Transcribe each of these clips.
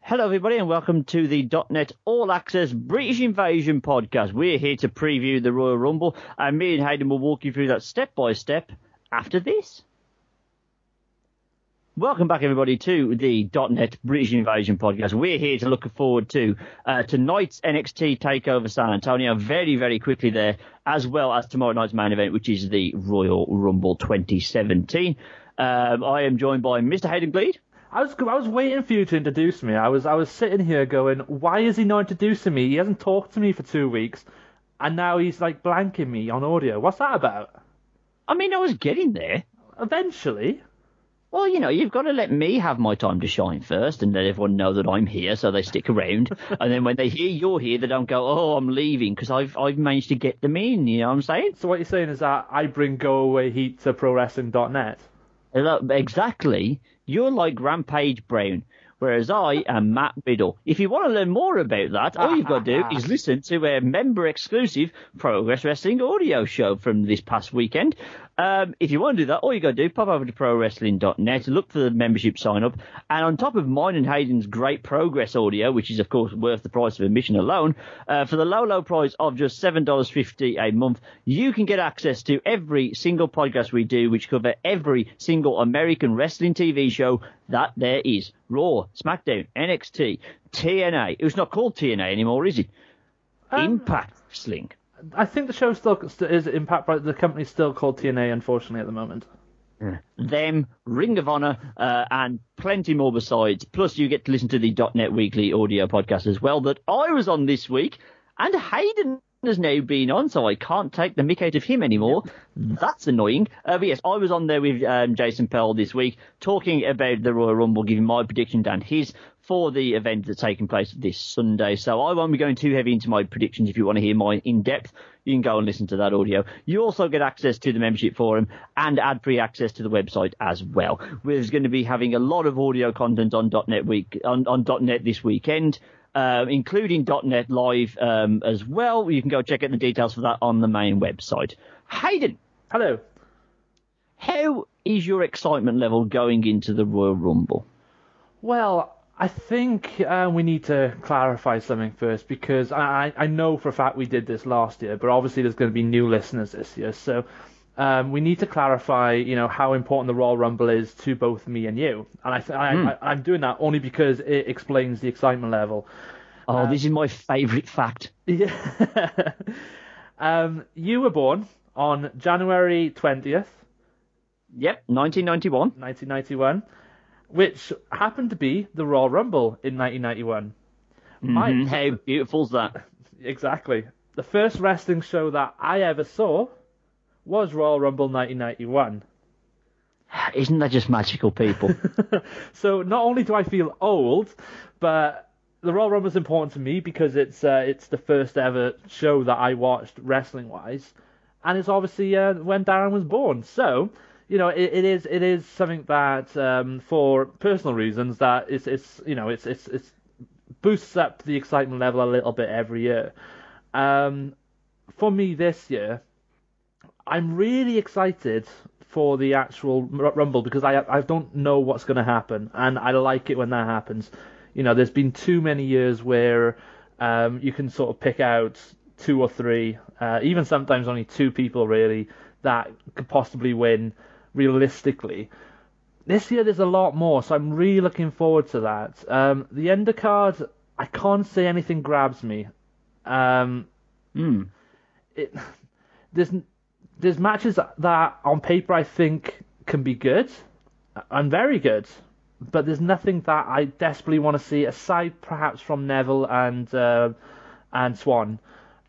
Hello, everybody, and welcome to the .NET All Access British Invasion podcast. We're here to preview the Royal Rumble, and me and Hayden will walk you through that step by step after this. Welcome back, everybody, to the .NET British Invasion podcast. We're here to look forward to tonight's NXT TakeOver San Antonio, very, very quickly there, as well as tomorrow night's main event, which is the Royal Rumble 2017. I am joined by Mr. Hayden Gleed. I was waiting for you to introduce me. I was sitting here going, why is he not introducing me? He hasn't talked to me for 2 weeks, and now he's like blanking me on audio. What's that about? I mean, I was getting there. Eventually. Well, you know, you've got to let me have my time to shine first and let everyone know that I'm here so they stick around. And then when they hear you're here, they don't go, oh, I'm leaving, because I've managed to get them in, you know what I'm saying? So what you're saying is that I bring go-away heat to ProWrestling.net? Exactly. You're like Rampage Brown, whereas I am Matt Riddle. If you want to learn more about that, all you've got to do is listen to a member-exclusive Progress Wrestling audio show from this past weekend. If you want to do that, all you got to do, pop over to ProWrestling.net, look for the membership sign-up, and on top of mine and Hayden's great Progress audio, which is, of course, worth the price of admission alone, for the low price of just $7.50 a month, you can get access to every single podcast we do, which cover every single American wrestling TV show that there is. Raw, SmackDown, NXT, TNA. It's not called TNA anymore, is it? Impact Wrestling. I think the show still is Impact, but the company's still called TNA, unfortunately, at the moment. Them, Ring of Honor, and plenty more besides. Plus, you get to listen to the .NET Weekly audio podcast as well that I was on this week, and Hayden has now been on, so I can't take the mick out of him anymore. That's annoying. But yes, I was on there with Jason Pell this week, talking about the Royal Rumble, giving my predictions and his for the event that's taking place this Sunday. So I won't be going too heavy into my predictions. If you want to hear mine in depth, you can go and listen to that audio. You also get access to the membership forum and ad-free access to the website as well. We're going to be having a lot of audio content on .NET Week on .NET this weekend, including .NET Live as well. You can go check out the details for that on the main website. Hayden. Hello. How is your excitement level going into the Royal Rumble? Well, I think we need to clarify something first, because I know for a fact we did this last year, but obviously there's going to be new listeners this year. So we need to clarify, you know, how important the Royal Rumble is to both me and you. And I'm doing that only because it explains the excitement level. Oh, this is my favourite fact. Yeah. You were born on January 20th. Yep, 1991. 1991. Which happened to be the Royal Rumble in 1991. How beautiful's that? Exactly. The first wrestling show that I ever saw was Royal Rumble 1991. Isn't that just magical, people? So not only do I feel old, but the Royal Rumble is important to me because it's the first ever show that I watched wrestling-wise, and it's obviously when Darren was born. So, you know, it is something that for personal reasons that it's boosts up the excitement level a little bit every year. For me this year, I'm really excited for the actual Rumble because I don't know what's going to happen, and I like it when that happens. You know, there's been too many years where you can sort of pick out 2 or 3, even sometimes only 2 people really that could possibly win. Realistically, this year there's a lot more, so I'm really looking forward to that. The undercard, I can't say anything grabs me. There's matches that on paper I think can be good and very good, but there's nothing that I desperately want to see aside perhaps from Neville and Swan.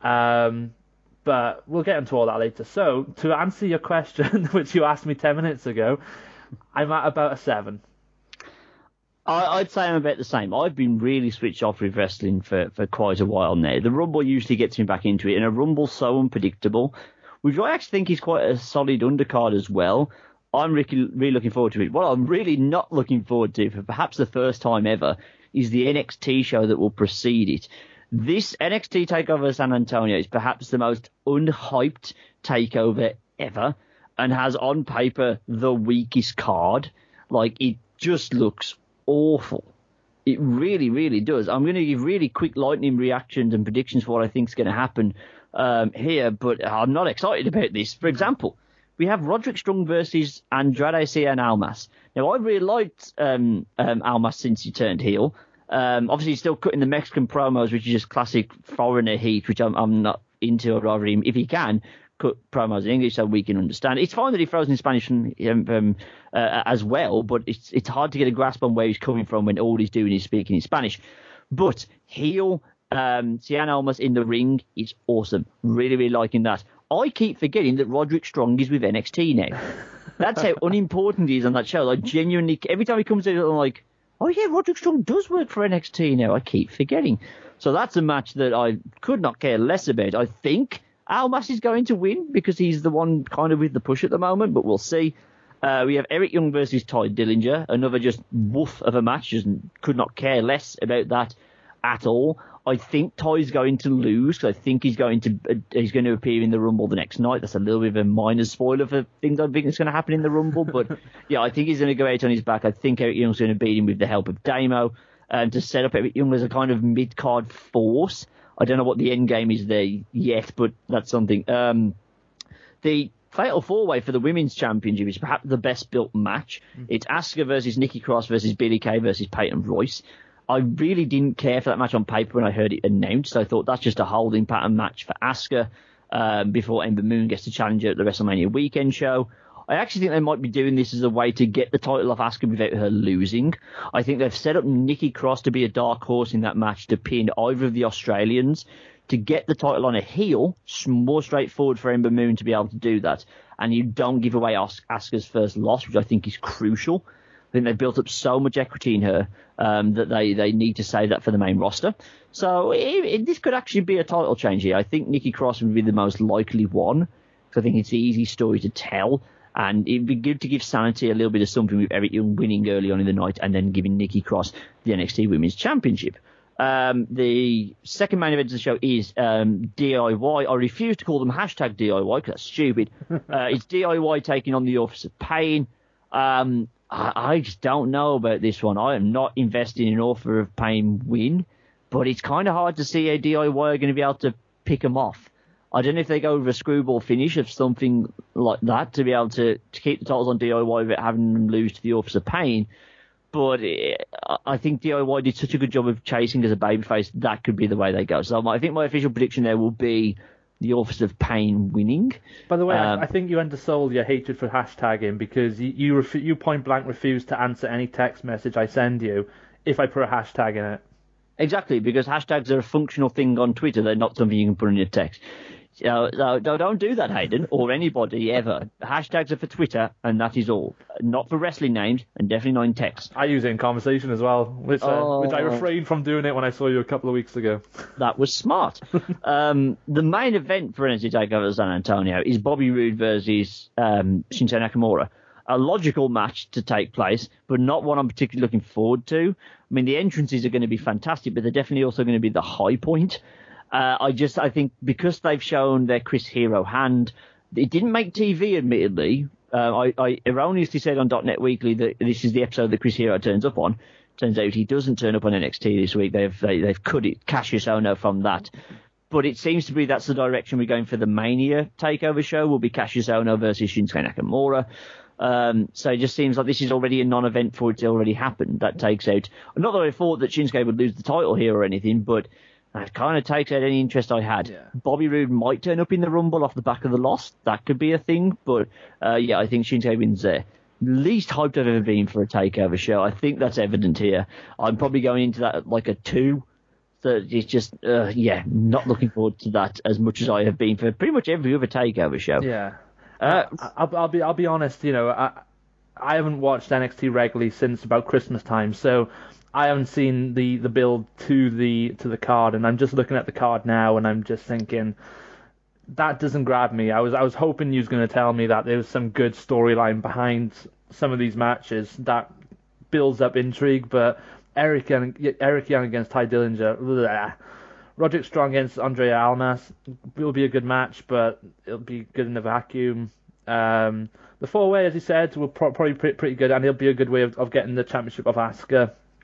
But we'll get into all that later. So, to answer your question, which you asked me 10 minutes ago, I'm at about a 7. I'd say I'm about the same. I've been really switched off with wrestling for quite a while now. The Rumble usually gets me back into it, and a Rumble's so unpredictable, which I actually think is quite a solid undercard as well. I'm really looking forward to it. What I'm really not looking forward to, for perhaps the first time ever, is the NXT show that will precede it. This NXT TakeOver San Antonio is perhaps the most unhyped takeover ever and has on paper the weakest card. Like, it just looks awful. It really, really does. I'm going to give really quick lightning reactions and predictions for what I think is going to happen here, but I'm not excited about this. For example, we have Roderick Strong versus Andrade Cien Almas. Now, I really liked Almas since he turned heel. Obviously, he's still cutting the Mexican promos, which is just classic foreigner heat, which I'm not into. I'd rather him, if he can, cut promos in English so we can understand. It's fine that he throws in Spanish as well, but it's hard to get a grasp on where he's coming from when all he's doing is speaking in Spanish. But heel Cien Almas in the ring is awesome. Really, really liking that. I keep forgetting that Roderick Strong is with NXT now. That's how unimportant he is on that show. Like, genuinely, every time he comes in, I'm like, oh yeah, Roderick Strong does work for NXT now. I keep forgetting. So that's a match that I could not care less about. I think Almas is going to win because he's the one kind of with the push at the moment, but we'll see. We have Eric Young versus Ty Dillinger, another just woof of a match. Just could not care less about that at all. I think Ty's going to lose because I think he's going to appear in the Rumble the next night. That's a little bit of a minor spoiler for things I think is going to happen in the Rumble, but yeah, I think he's going to go out on his back. I think Eric Young's going to beat him with the help of Damo to set up Eric Young as a kind of mid-card force. I don't know what the end game is there yet, but that's something. The Fatal 4-Way for the Women's Championship is perhaps the best built match. It's Asuka versus Nikki Cross versus Billie Kay versus Peyton Royce. I really didn't care for that match on paper when I heard it announced. So I thought that's just a holding pattern match for Asuka before Ember Moon gets to challenge her at the WrestleMania weekend show. I actually think they might be doing this as a way to get the title off Asuka without her losing. I think they've set up Nikki Cross to be a dark horse in that match to pin either of the Australians to get the title on a heel. More straightforward for Ember Moon to be able to do that. And you don't give away Asuka's first loss, which I think is crucial. I think they've built up so much equity in her that they need to save that for the main roster. So this could actually be a title change here. I think Nikki Cross would be the most likely one because I think it's the easy story to tell. And it'd be good to give Sanity a little bit of something with Eric Young winning early on in the night and then giving Nikki Cross the NXT Women's Championship. The second main event of the show is DIY. I refuse to call them hashtag DIY because that's stupid. It's DIY taking on the Authors of Pain. I just don't know about this one. I am not investing in Author of Pain win, but it's kind of hard to see how DIY are going to be able to pick them off. I don't know if they go with a screwball finish of something like that to be able to keep the titles on DIY without having them lose to the Authors of Pain. But I think DIY did such a good job of chasing as a babyface, that could be the way they go. So I think my official prediction there will be the Authors of Pain winning. By the way, I think you undersold your hatred for hashtagging because you point blank refuse to answer any text message I send you if I put a hashtag in it. Exactly, because hashtags are a functional thing on Twitter. They're not something you can put in your text. So don't do that, Hayden, or anybody ever. Hashtags are for Twitter, and that is all. Not for wrestling names, and definitely not in text. I use it in conversation as well, which I refrained from doing it when I saw you a couple of weeks ago. That was smart. The main event for NXT TakeOver San Antonio is Bobby Roode versus Shinsuke Nakamura. A logical match to take place, but not one I'm particularly looking forward to. I mean, the entrances are going to be fantastic, but they're definitely also going to be the high point. I think because they've shown their Chris Hero hand, it didn't make TV, admittedly. I erroneously said on .NET Weekly that this is the episode that Chris Hero turns up on. Turns out he doesn't turn up on NXT this week. They've cut it, Cassius Ohno from that. But it seems to be that's the direction we're going for the Mania TakeOver show. Will be Cassius Ohno versus Shinsuke Nakamura. So it just seems like this is already a non-event for it to already happen. That takes out, not that I thought that Shinsuke would lose the title here or anything, but that kind of takes out any interest I had. Yeah. Bobby Roode might turn up in the Rumble off the back of the loss. That could be a thing, but I think Shinsuke wins there. Least hyped I've ever been for a TakeOver show. I think that's evident here. I'm probably going into that like a 2. So it's just, not looking forward to that as much as I have been for pretty much every other TakeOver show. Yeah. I'll be honest, I haven't watched NXT regularly since about Christmas time, so I haven't seen the build to the card, and I'm just looking at the card now, and I'm just thinking that doesn't grab me. I was hoping you was going to tell me that there was some good storyline behind some of these matches that builds up intrigue, but Eric Young against Ty Dillinger, bleh. Roderick Strong against Andrea Almas will be a good match, but it'll be good in a vacuum. The 4-way, as he said, will probably be pretty good, and it'll be a good way of getting the championship of Asuka.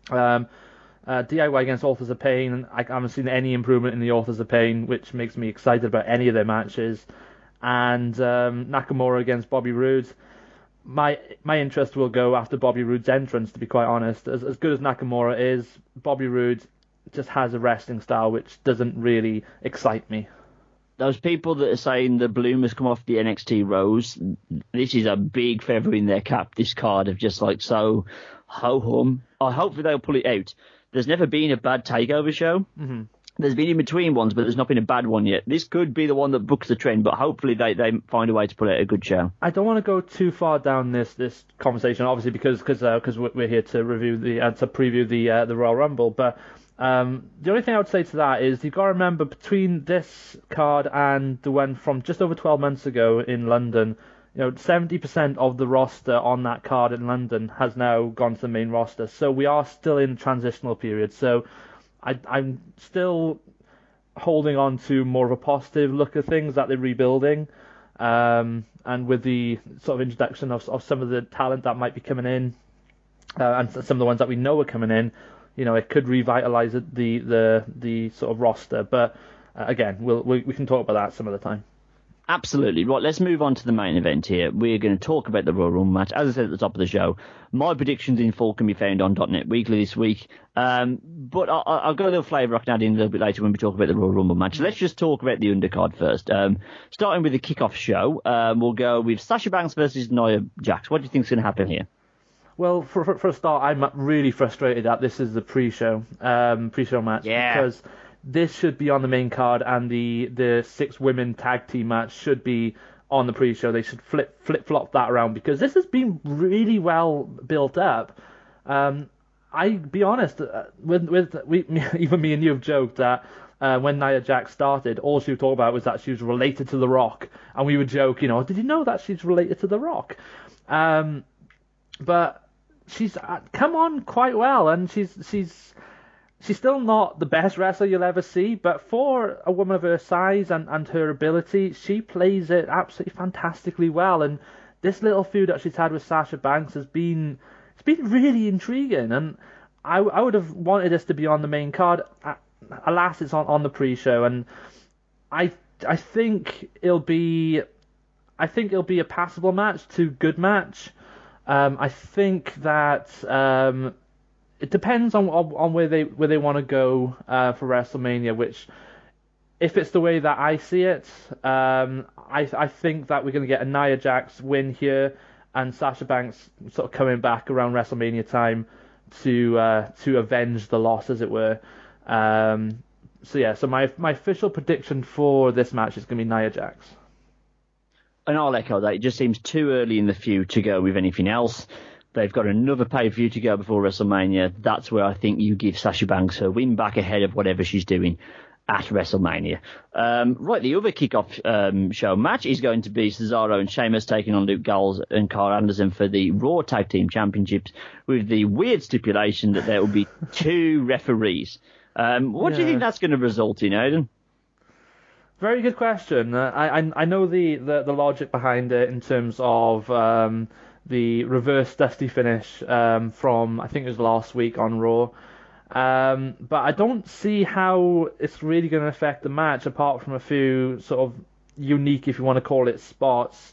DIY against Authors of Pain, I haven't seen any improvement in the Authors of Pain, which makes me excited about any of their matches. And Nakamura against Bobby Roode. My interest will go after Bobby Roode's entrance, to be quite honest. As good as Nakamura is, Bobby Roode just has a wrestling style which doesn't really excite me. Those people that are saying the bloom has come off the NXT rose, this is a big feather in their cap, this card of just like so ho-hum. Hopefully they'll pull it out. There's never been a bad takeover show. Mm-hmm. There's been in between ones, but there's not been a bad one yet. This could be the one that books the trend, but hopefully they find a way to put out a good show. I don't want to go too far down this conversation, obviously, because we're here to review to preview the Royal Rumble. But the only thing I would say to that is you've got to remember between this card and the one from just over 12 months ago in London, 70% of the roster on that card in London has now gone to the main roster. So we are still in transitional period. So I'm still holding on to more of a positive look at things that they're rebuilding, and with the sort of introduction of some of the talent that might be coming in, and some of the ones that we know are coming in, it could revitalise the sort of roster. But again, we can talk about that some other time. Absolutely. Right, let's move on to the main event here. We're going to talk about the Royal Rumble match. As I said at the top of the show, my predictions in full can be found on .NET Weekly this week. But I've got a little flavour I can add in a little bit later when we talk about the Royal Rumble match. Let's just talk about the undercard first. Starting with the kickoff show, we'll go with Sasha Banks versus Nia Jax. What do you think is going to happen here? Well, for a start, I'm really frustrated that this is the pre-show match. Yeah. Because this should be on the main card, and the 6 women tag team match should be on the pre-show. They should flip-flop that around, because this has been really well built up. I be honest, even me and you have joked that when Nia Jax started, all she would talk about was that she was related to The Rock, and we would joke, did you know that she's related to The Rock? But she's come on quite well, and she's still not the best wrestler you'll ever see, but for a woman of her size and her ability, she plays it absolutely fantastically well. And this little feud that she's had with Sasha Banks it's been really intriguing. And I would have wanted this to be on the main card. Alas, it's on the pre-show, and I think it'll be a passable match to good match. I think that it depends on where they want to go for WrestleMania. Which, if it's the way that I see it, I think that we're going to get a Nia Jax win here, and Sasha Banks sort of coming back around WrestleMania time to avenge the loss, as it were. So my official prediction for this match is going to be Nia Jax. And I'll echo that. It just seems too early in the feud to go with anything else. They've got another pay-per-view to go before WrestleMania. That's where I think you give Sasha Banks her win back ahead of whatever she's doing at WrestleMania. Right, the other kickoff show match is going to be Cesaro and Sheamus taking on Luke Gallows and Carl Anderson for the Raw Tag Team Championships, with the weird stipulation that there will be 2 referees. What do you think that's going to result in, Aidan? Very good question. I know the logic behind it in terms of the reverse Dusty finish from, I think it was last week on Raw. But I don't see how it's really going to affect the match, apart from a few sort of unique, if you want to call it, spots.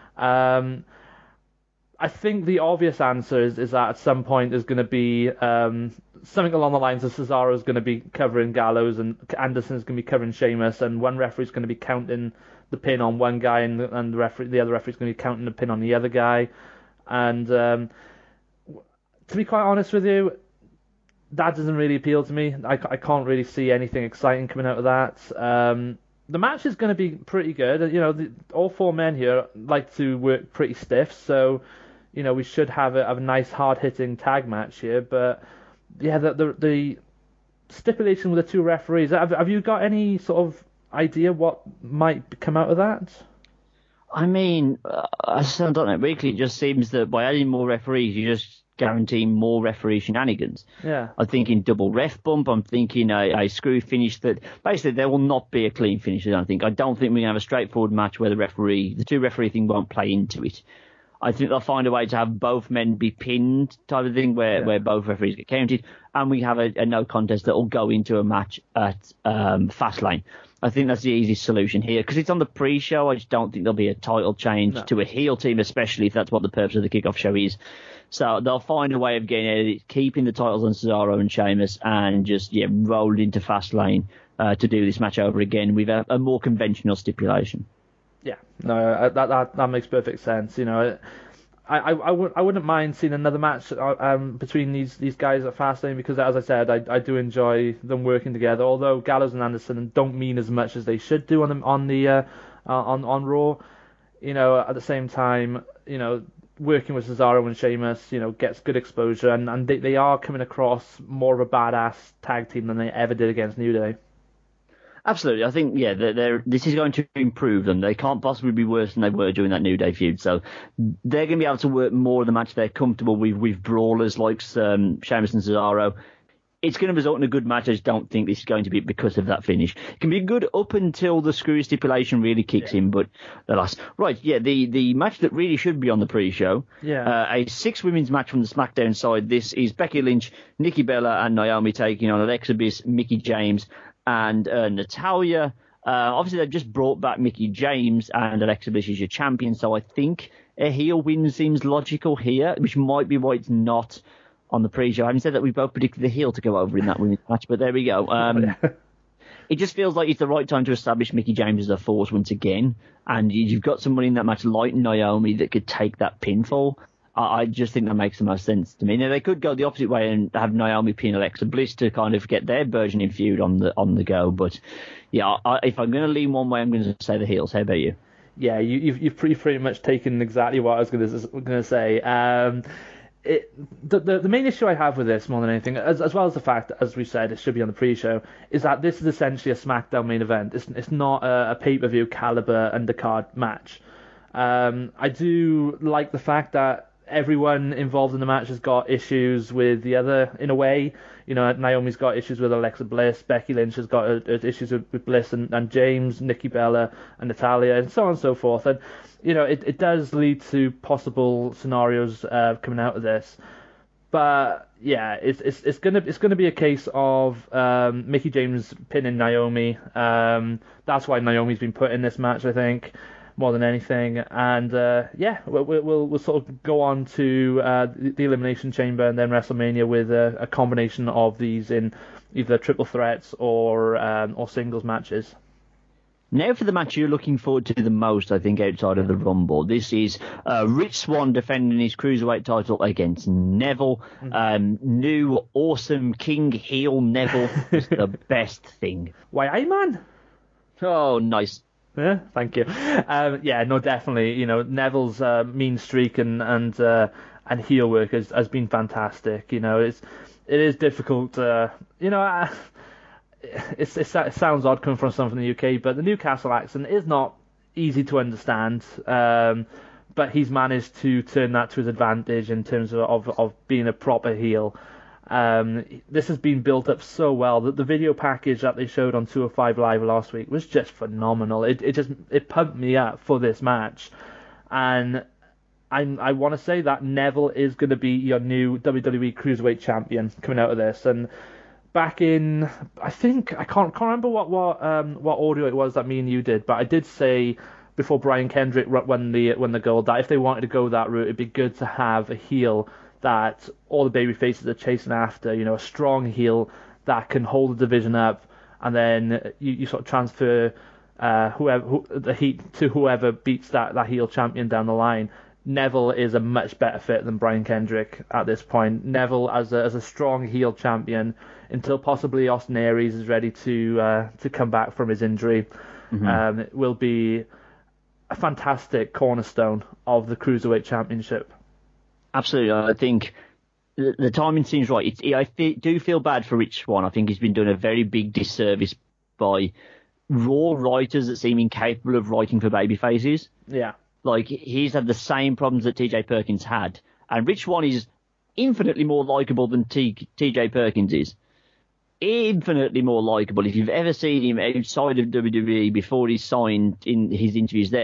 I think the obvious answer is that at some point there's going to be something along the lines of Cesaro is going to be covering Gallows and Anderson is going to be covering Sheamus, and one referee is going to be counting the pin on one guy, and the other referee is going to be counting the pin on the other guy. And to be quite honest with you, that doesn't really appeal to me. I can't really see anything exciting coming out of that. The match is going to be pretty good. All 4 men here like to work pretty stiff, so we should have a nice hard-hitting tag match here. But yeah, the stipulation with the 2 referees. Have you got any sort of idea what might come out of that? I mean, as I don't know, weekly, it just seems that by adding more referees, you just guarantee more referee shenanigans. Yeah. I'm thinking double ref bump. I'm thinking a screw finish. That basically there will not be a clean finish. I don't think we're going to have a straightforward match where the 2 referee thing won't play into it. I think they'll find a way to have both men be pinned type of thing where both referees get counted, and we have a no contest that will go into a match at Fastlane. I think that's the easiest solution here because it's on the pre-show. I just don't think there'll be a title change to a heel team, especially if that's what the purpose of the kickoff show is. So they'll find a way of getting out of it, keeping the titles on Cesaro and Sheamus, and just roll into Fastlane to do this match over again with a more conventional stipulation. Yeah, no, that makes perfect sense. You know, I wouldn't mind seeing another match between these guys at Fastlane because, as I said, I do enjoy them working together. Although Gallows and Anderson don't mean as much as they should do on Raw. You know, at the same time, you know, working with Cesaro and Sheamus, you know, gets good exposure, and they are coming across more of a badass tag team than they ever did against New Day. Absolutely. I think, this is going to improve them. They can't possibly be worse than they were during that New Day feud. So they're going to be able to work more of the match they're comfortable with brawlers like Sheamus and Cesaro. It's going to result in a good match. I just don't think this is going to be because of that finish. It can be good up until the screw stipulation really kicks in, but alas. Right, the match that really should be on the pre-show. Yeah. A 6 women's match from the SmackDown side. This is Becky Lynch, Nikki Bella and Naomi taking on Alexa Bliss, Mickie James and Natalya. Obviously, they've just brought back Mickie James, and Alexa Bliss is your champion, so I think a heel win seems logical here, which might be why it's not on the pre-show. Having said that, we both predicted the heel to go over in that women's match, but there we go. It just feels like it's the right time to establish Mickie James as a force once again, and you've got somebody in that match like Naomi that could take that pinfall. I just think that makes the most sense to me. Now, they could go the opposite way and have Naomi pin Alexa Bliss to kind of get their burgeoning feud on the go. But, if I'm going to lean one way, I'm going to say the heels. How about you? Yeah, you've pretty much taken exactly what I was going to say. The main issue I have with this more than anything, as well as the fact, as we said, it should be on the pre-show, is that this is essentially a SmackDown main event. It's not a pay-per-view caliber undercard match. I do like the fact that everyone involved in the match has got issues with the other, in a way. You know, Naomi's got issues with Alexa Bliss, Becky Lynch has got issues with Bliss and James, Nikki Bella and Natalya, and so on and so forth. And, you know, it does lead to possible scenarios coming out of this. But yeah, it's gonna be a case of Mickie James pinning Naomi. That's why Naomi's been put in this match, I think, more than anything. And we'll sort of go on to the Elimination Chamber and then WrestleMania with a combination of these in either triple threats or singles matches. Now for the match you're looking forward to the most, I think, outside of the Rumble. This is Rich Swann defending his Cruiserweight title against Neville. New, awesome King heel Neville is the best thing. Why, aye, man? Oh, nice. Yeah, thank you. No, definitely. You know, Neville's mean streak and heel work has been fantastic. You know, it is difficult. It sounds odd coming from someone from the UK, but the Newcastle accent is not easy to understand. But he's managed to turn that to his advantage in terms of being a proper heel. This has been built up so well that the video package that they showed on 205 Live last week was just phenomenal. It pumped me up for this match, and I want to say that Neville is going to be your new WWE Cruiserweight champion coming out of this. And back in, I can't remember what audio it was that me and you did, but I did say before Brian Kendrick won the gold that if they wanted to go that route, it'd be good to have a heel that all the baby faces are chasing after, you know, a strong heel that can hold the division up, and then you sort of transfer the heat to whoever beats that heel champion down the line. Neville is a much better fit than Brian Kendrick at this point. Neville as a strong heel champion until possibly Austin Aries is ready to come back from his injury. It will be a fantastic cornerstone of the Cruiserweight Championship. Absolutely. I think the timing seems right. I do feel bad for Rich Swann. I think he's been doing a very big disservice by Raw writers that seem incapable of writing for babyfaces. Yeah. Like, he's had the same problems that TJ Perkins had. And Rich Swann is infinitely more likeable than TJ Perkins is. Infinitely more likeable. If you've ever seen him outside of WWE before he signed in his interviews there,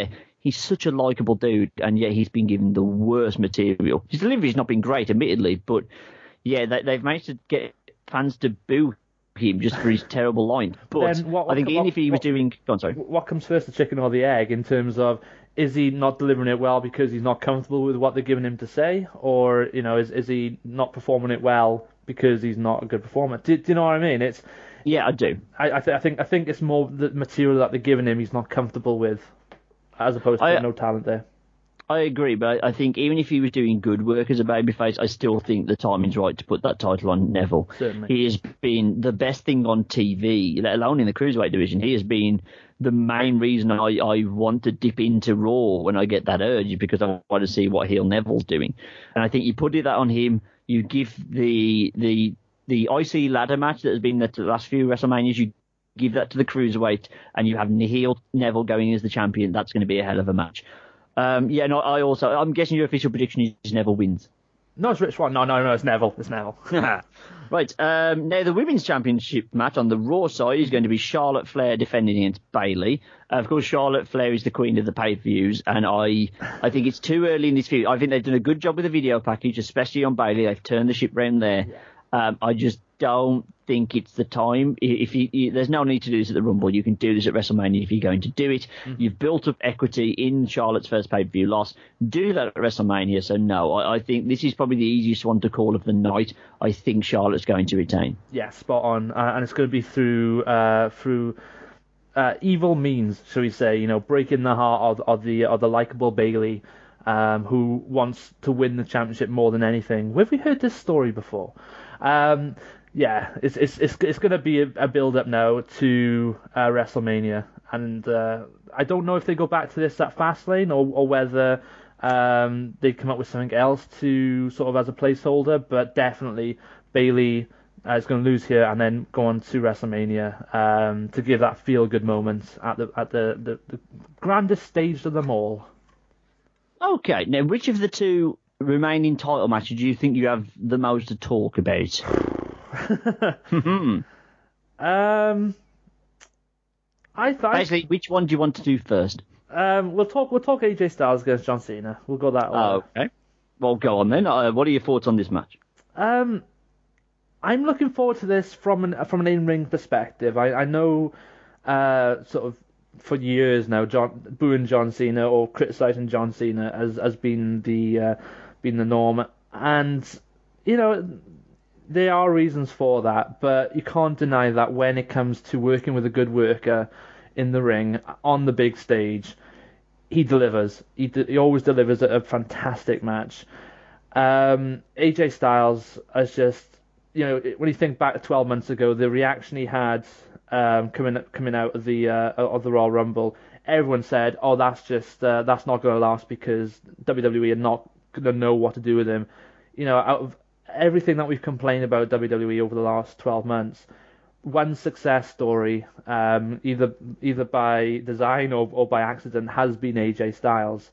He's such a likable dude, and yet he's been given the worst material. His delivery's not been great, admittedly, but yeah, they've managed to get fans to boo him just for his terrible line. But I think even if he was doing... Go on, sorry. What comes first, the chicken or the egg, in terms of, is he not delivering it well because he's not comfortable with what they're giving him to say? Or, is he not performing it well because he's not a good performer? Do you know what I mean? Yeah, I do. I think it's more the material that they're giving him he's not comfortable with, as opposed to no talent there. I agree, but I think even if he was doing good work as a babyface, I still think the timing's right to put that title on Neville. Certainly. He has been the best thing on TV, let alone in the Cruiserweight division. He has been the main reason I want to dip into Raw when I get that urge, because I want to see what heel Neville's doing. And I think you put that on him, you give the IC ladder match that has been the last few WrestleManias, you give that to the Cruiserweight, and you have heel Neville going as the champion. That's going to be a hell of a match. I'm guessing your official prediction is Neville wins. No, it's Rich Swann. No, it's Neville. It's Neville. Right. Now, the Women's Championship match on the Raw side is going to be Charlotte Flair defending against Bayley. Of course, Charlotte Flair is the queen of the pay-per-views, and I think it's too early in this feud. I think they've done a good job with the video package, especially on Bayley. They've turned the ship round there. Yeah. I just don't think it's the time. If there's no need to do this at the Rumble. You can do this at WrestleMania if you're going to do it. Mm-hmm. You've built up equity in Charlotte's first pay-per-view loss. Do that at WrestleMania. So no, I think this is probably the easiest one to call of the night. I think Charlotte's going to retain. Yeah, spot on. And it's going to be through evil means, shall we say? Breaking the heart of the likable Bayley, who wants to win the championship more than anything. Have we heard this story before? Yeah, it's going to be a build-up now to WrestleMania, and I don't know if they go back to this at Fastlane or whether they come up with something else to sort of as a placeholder, but definitely Bayley is going to lose here and then go on to WrestleMania to give that feel-good moment at the grandest stage of them all. Okay, now which of the two remaining title matches do you think you have the most to talk about? Basically, which one do you want to do first? We'll talk AJ Styles against John Cena. We'll go that way. Okay. Well, go on then. What are your thoughts on this match? I'm looking forward to this from an in-ring perspective. I know sort of for years now, booing John Cena or criticizing John Cena has been the norm, and there are reasons for that, but you can't deny that when it comes to working with a good worker in the ring on the big stage, he delivers. He always delivers a fantastic match. AJ Styles is just, when you think back to 12 months ago, the reaction he had coming out of the Royal Rumble, everyone said, "Oh, that's not going to last because WWE are not going to know what to do with him." Out of everything that we've complained about WWE over the last 12 months, one success story, either by design or by accident, has been AJ Styles.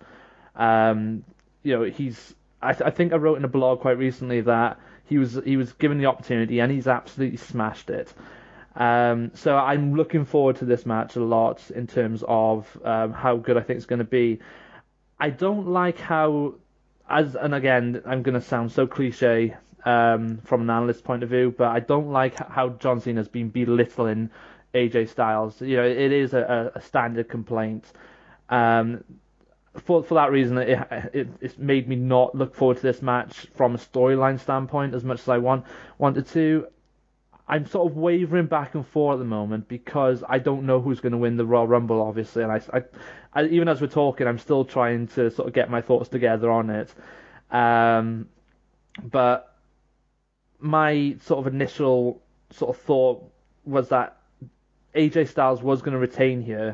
I think I wrote in a blog quite recently that he was given the opportunity and he's absolutely smashed it. So I'm looking forward to this match a lot in terms of how good I think it's going to be. I don't like how, and again, I'm going to sound so cliche from an analyst's point of view, but I don't like how John Cena has been belittling AJ Styles. It is a standard complaint. For that reason, it's made me not look forward to this match from a storyline standpoint as much as I wanted to. I'm sort of wavering back and forth at the moment because I don't know who's going to win the Royal Rumble, obviously, and I even as we're talking, I'm still trying to sort of get my thoughts together on it. But my sort of initial sort of thought was that AJ Styles was going to retain here,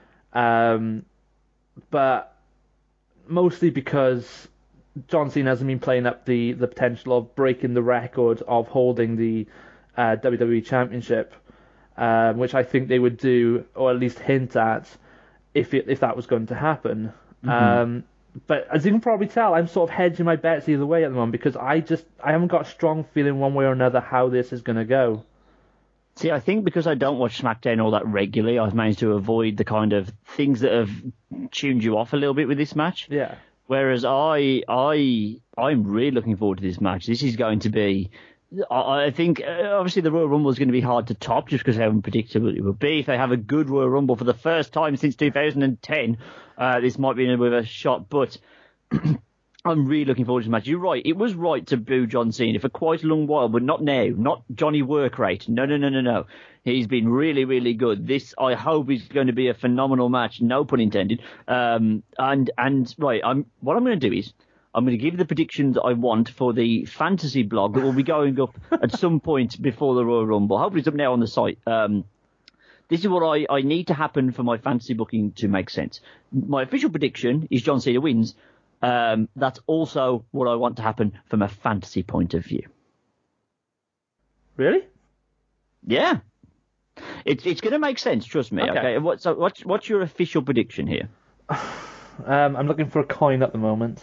but mostly because John Cena hasn't been playing up the potential of breaking the record of holding the WWE Championship, which I think they would do, or at least hint at, if that was going to happen. Mm-hmm. But as you can probably tell, I'm sort of hedging my bets either way at the moment because I haven't got a strong feeling one way or another how this is going to go. See, I think because I don't watch SmackDown all that regularly, I've managed to avoid the kind of things that have tuned you off a little bit with this match. Yeah. Whereas I'm really looking forward to this match. This is going to be, I think, obviously the Royal Rumble is going to be hard to top just because how unpredictable it will be. If they have a good Royal Rumble for the first time since 2010, this might be a bit of a shot, but I'm really looking forward to this match. You're right. It was right to boo John Cena for quite a long while, but not now. Not Johnny Work Rate. No. He's been really, really good. This, I hope, is going to be a phenomenal match. No pun intended. Right. What I'm going to do is I'm going to give the predictions I want for the fantasy blog that will be going up at some point before the Royal Rumble. Hopefully it's up now on the site. This is what I need to happen for my fantasy booking to make sense. My official prediction is John Cena wins. That's also what I want to happen from a fantasy point of view. Really? Yeah. It's going to make sense, trust me. Okay. What's your official prediction here? I'm looking for a coin at the moment.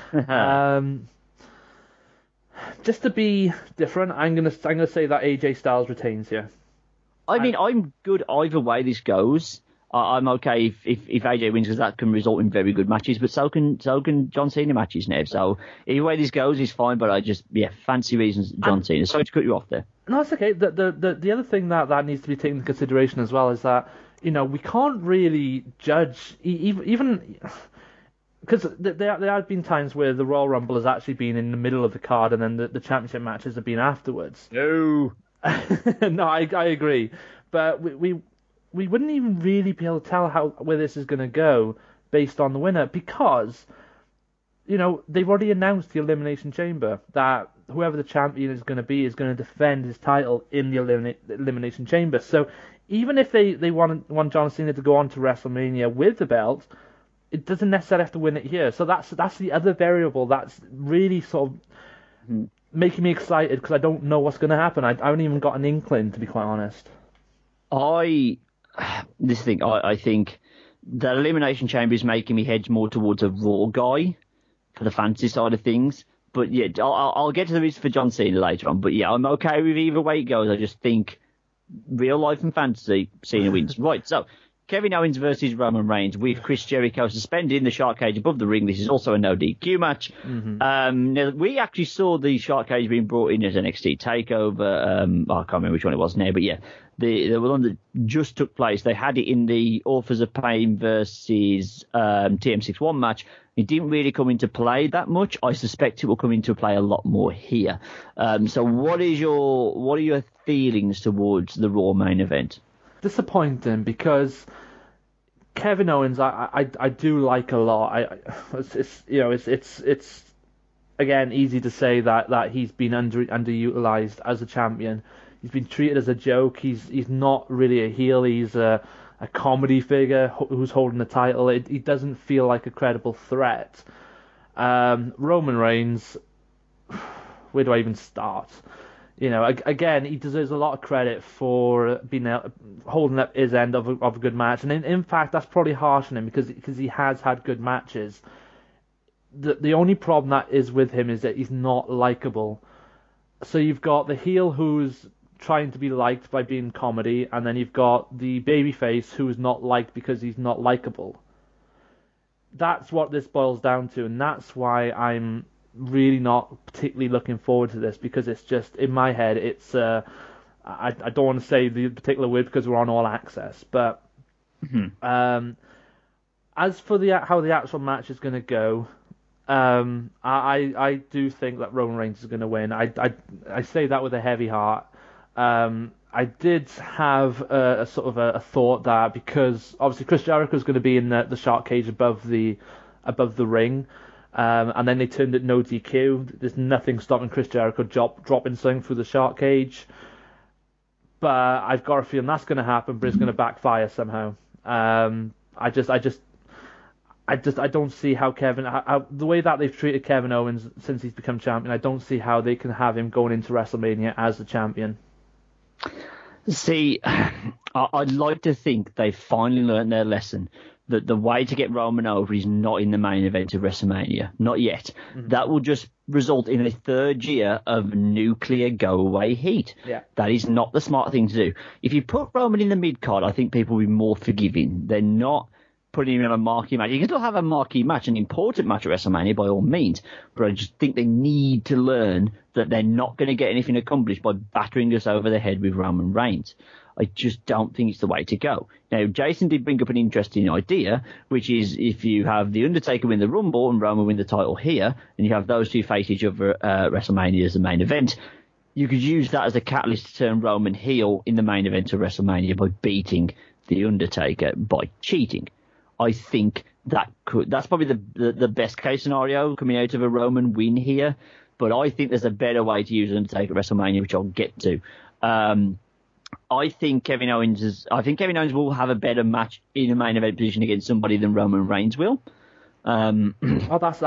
Just to be different, I'm gonna say that AJ Styles retains here. I mean, I'm good either way this goes. I'm okay if AJ wins because that can result in very good matches, but so can John Cena matches now. So either way this goes is fine, but fancy reasons John Cena. Sorry to cut you off there. No, it's okay. The other thing that needs to be taken into consideration as well is that, you know, we can't really judge even because there have been times where the Royal Rumble has actually been in the middle of the card and then the championship matches have been afterwards. No. No, I agree, but we wouldn't even really be able to tell where this is going to go based on the winner because, you know, they've already announced the Elimination Chamber that whoever the champion is going to defend his title in the Elimination Chamber. So even if they want John Cena to go on to WrestleMania with the belt, it doesn't necessarily have to win it here. So that's the other variable that's really sort of making me excited because I don't know what's going to happen. I haven't even got an inkling, to be quite honest. I think the Elimination Chamber is making me hedge more towards a Raw guy for the fantasy side of things. But yeah, I'll get to the reason for John Cena later on. But yeah, I'm okay with either way it goes. I just think real life and fantasy, Cena wins. Right, so Kevin Owens versus Roman Reigns with Chris Jericho suspended in the shark cage above the ring. This is also a no DQ match. Mm-hmm. Now, we actually saw the shark cage being brought in as NXT TakeOver. I can't remember which one it was now, but yeah, the one that just took place. They had it in the Authors of Pain versus TM61 match. It didn't really come into play that much. I suspect it will come into play a lot more here. So what are your feelings towards the Raw main event? Disappointing because Kevin Owens I do like a lot. It's again easy to say that he's been underutilized as a champion. He's been treated as a joke. He's not really a heel. He's a comedy figure who's holding the title. He doesn't feel like a credible threat. Roman Reigns, where do I even start? You know, again, he deserves a lot of credit for holding up his end of a good match, and in fact, that's probably harsh on him because he has had good matches. The only problem that is with him is that he's not likable. So you've got the heel who's trying to be liked by being comedy, and then you've got the babyface who is not liked because he's not likable. That's what this boils down to, and that's why I'm really not particularly looking forward to this, because it's just, in my head, it's I don't want to say the particular word because we're on All Access, but as for how the actual match is going to go, I do think that Roman Reigns is going to win. I say that with a heavy heart. I did have a sort of a thought that because obviously Chris Jericho is going to be in the shark cage above the ring, and then they turned it no DQ. There's nothing stopping Chris Jericho dropping something through the shark cage. But I've got a feeling that's going to happen, but it's going to backfire somehow. I don't see how the way that they've treated Kevin Owens since he's become champion, I don't see how they can have him going into WrestleMania as the champion. See, I'd like to think they've finally learned their lesson, that the way to get Roman over is not in the main event of WrestleMania. Not yet. Mm-hmm. That will just result in a third year of nuclear go-away heat. Yeah. That is not the smart thing to do. If you put Roman in the mid-card, I think people will be more forgiving. They're not putting him in a marquee match. You can still have a marquee match, an important match at WrestleMania by all means, but I just think they need to learn that they're not going to get anything accomplished by battering us over the head with Roman Reigns. I just don't think it's the way to go. Now, Jason did bring up an interesting idea, which is if you have The Undertaker win the Rumble and Roman win the title here, and you have those two face each other at WrestleMania as the main event, you could use that as a catalyst to turn Roman heel in the main event of WrestleMania by beating The Undertaker by cheating. I think that's probably the best case scenario coming out of a Roman win here, but I think there's a better way to use Undertaker at WrestleMania, which I'll get to. I think Kevin Owens will have a better match in a main event position against somebody than Roman Reigns will. That's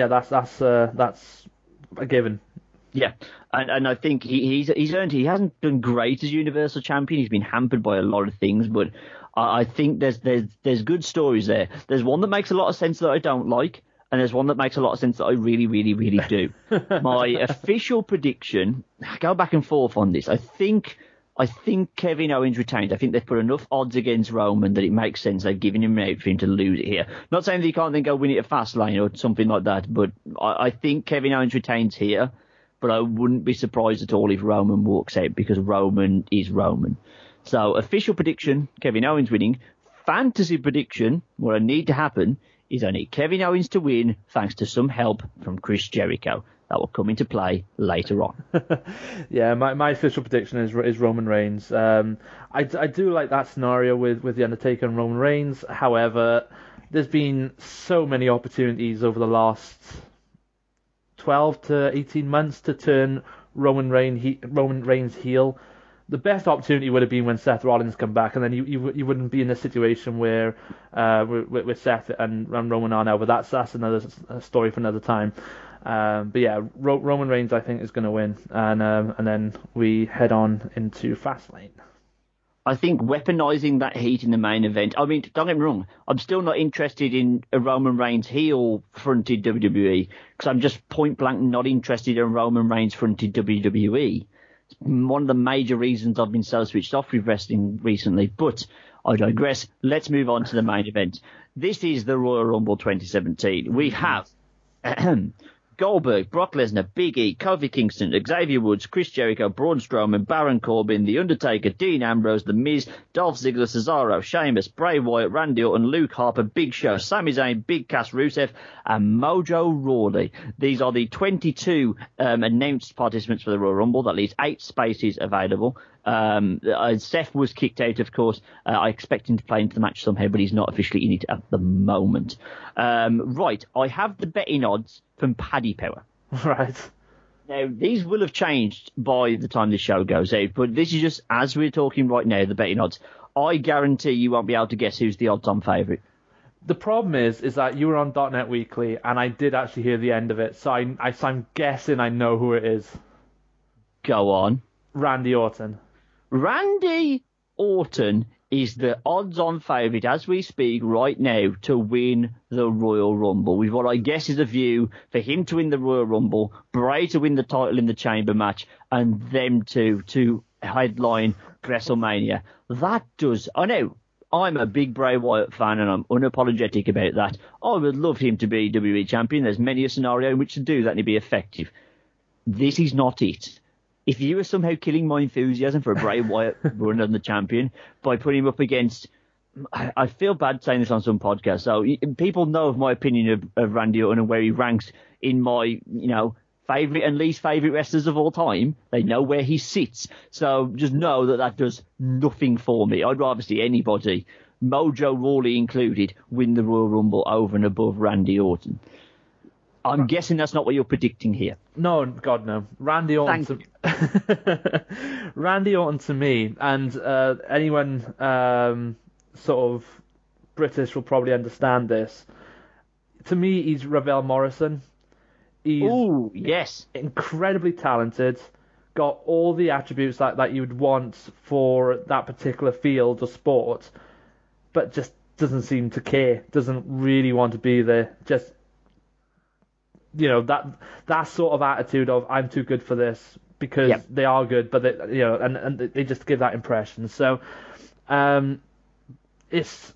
a given. Yeah, and I think he's earned. He hasn't done great as Universal Champion. He's been hampered by a lot of things, but I think there's good stories there. There's one that makes a lot of sense that I don't like, and there's one that makes a lot of sense that I really, really, really do. My official prediction, I go back and forth on this. I think Kevin Owens retains. I think they've put enough odds against Roman that it makes sense. They've given him an out for him to lose it here. Not saying that he can't then go win it at Fastlane or something like that, but I think Kevin Owens retains here. But I wouldn't be surprised at all if Roman walks out, because Roman is Roman. So official prediction, Kevin Owens winning. Fantasy prediction, what I need to happen is I need Kevin Owens to win thanks to some help from Chris Jericho. That will come into play later on. Yeah, my official prediction is Roman Reigns. I do like that scenario with The Undertaker and Roman Reigns. However, there's been so many opportunities over the last 12 to 18 months to turn Roman Reigns heel. The best opportunity would have been when Seth Rollins come back, and then you wouldn't be in a situation where with Seth and Roman are now. But that's another story for another time. But yeah, Roman Reigns I think is going to win, and then we head on into Fastlane. I think weaponizing that heat in the main event. I mean, don't get me wrong. I'm still not interested in a Roman Reigns heel-fronted WWE, because I'm just point blank not interested in Roman Reigns-fronted WWE. It's one of the major reasons I've been so switched off with wrestling recently. But I digress. Let's move on to the main event. This is the Royal Rumble 2017. We have Goldberg, Brock Lesnar, Big E, Kofi Kingston, Xavier Woods, Chris Jericho, Braun Strowman, Baron Corbin, The Undertaker, Dean Ambrose, The Miz, Dolph Ziggler, Cesaro, Sheamus, Bray Wyatt, Randy Orton, Luke Harper, Big Show, Sami Zayn, Big Cass, Rusev, and Mojo Rawley. These are the 22 announced participants for the Royal Rumble. That leaves 8 spaces available. Seth was kicked out, of course. I expect him to play into the match somehow, but he's not officially in it at the moment. Right, I have the betting odds from Paddy Power. Right. Now, these will have changed by the time this show goes out, but this is just, as we're talking right now, the betting odds. I guarantee you won't be able to guess who's the odds-on favourite. The problem is that you were on .NET Weekly, and I did actually hear the end of it, so I'm guessing I know who it is. Go on. Randy Orton. Randy Orton is the odds-on favourite as we speak right now to win the Royal Rumble, with what I guess is a view for him to win the Royal Rumble, Bray to win the title in the Chamber match, and them to headline WrestleMania. That does... I know, I'm a big Bray Wyatt fan and I'm unapologetic about that. I would love him to be WWE champion. There's many a scenario in which to do that and he'd be effective. This is not it. If you were somehow killing my enthusiasm for a Bray Wyatt run on the champion by putting him up against... I feel bad saying this on some podcasts. So people know of my opinion of Randy Orton and where he ranks in my, favourite and least favourite wrestlers of all time. They know where he sits. So just know that does nothing for me. I'd rather see anybody, Mojo Rawley included, win the Royal Rumble over and above Randy Orton. I'm guessing that's not what you're predicting here. No, God, no. Randy Orton to me, and anyone sort of British will probably understand this. To me, he's Ravel Morrison. He's yes, incredibly talented, got all the attributes that you would want for that particular field or sport, but just doesn't seem to care, doesn't really want to be there, just that sort of attitude of I'm too good for this, because they are good, but they, and they just give that impression. So, it's.